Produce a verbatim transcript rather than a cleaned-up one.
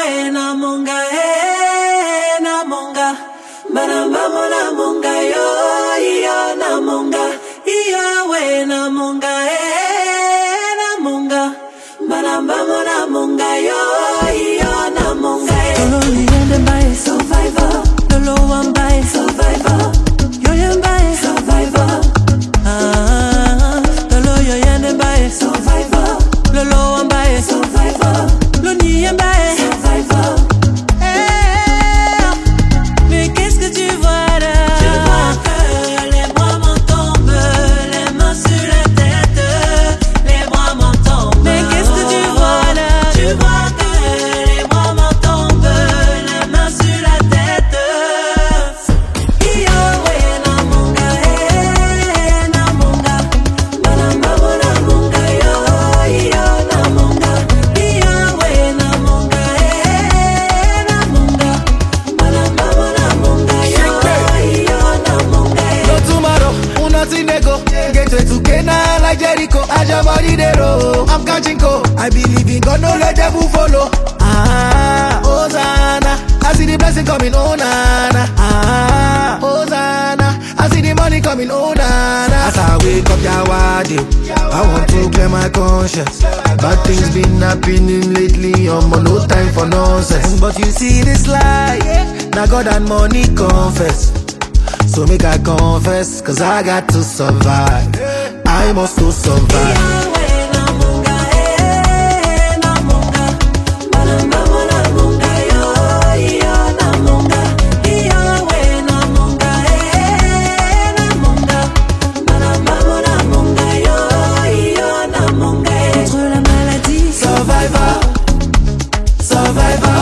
we na munga eh na munga Manamamo na munga yo yo na munga yo we na munga eh na munga Manamamo na munga yo yo na munga Lolo yende mbae survivor Lolo wambae survivor Yo yembae survivor Ah Lolo yo yende mbae survivor Lolo wambae survivor Loni yembae survivor I'm catching cold. I believe in God, no let devil follow. Ah, Hosanna, I see the blessing coming, oh nana. Ah, Hosanna, I see the money coming, oh nana. As I wake up, Yawadi, I want to clear my conscience. Bad things been happening lately, I'm on no time for nonsense. But you see this life, now God and money confess. So make I confess, cause I got to survive. I must to survive. Survivor, survivor.